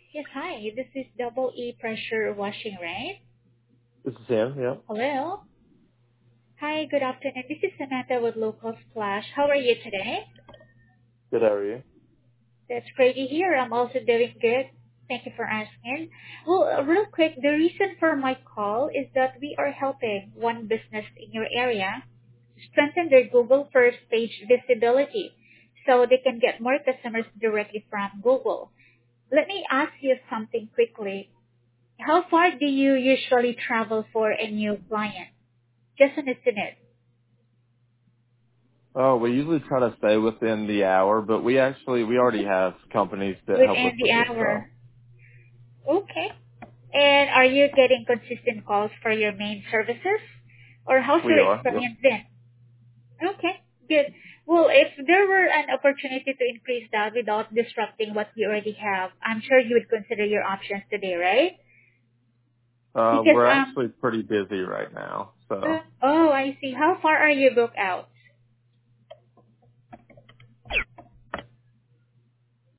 Yes, hi. This is Double E Pressure Washing, right? This is Sam. Yeah. Hello. Hi, good afternoon. This is Samantha with Local Splash. How are you today? Good. How are you? That's great to hear. I'm also doing good. Thank you for asking. Well, real quick, the reason for my call is that we are helping one business in your area strengthen their Google first page visibility so they can get more customers directly from Google. Let me ask you something quickly. How far do you usually travel for a new client? Just an estimate. Oh, we usually try to stay within the hour, but we already have companies that help Within us the with this stuff. hour. Okay. And are you getting consistent calls for your main services? Or how's We your are. Yep. experience been? Okay, good. Well, if there were an opportunity to increase that without disrupting what you already have, I'm sure you would consider your options today, right? Because We're actually pretty busy right now, so oh, I see. How far are you booked out?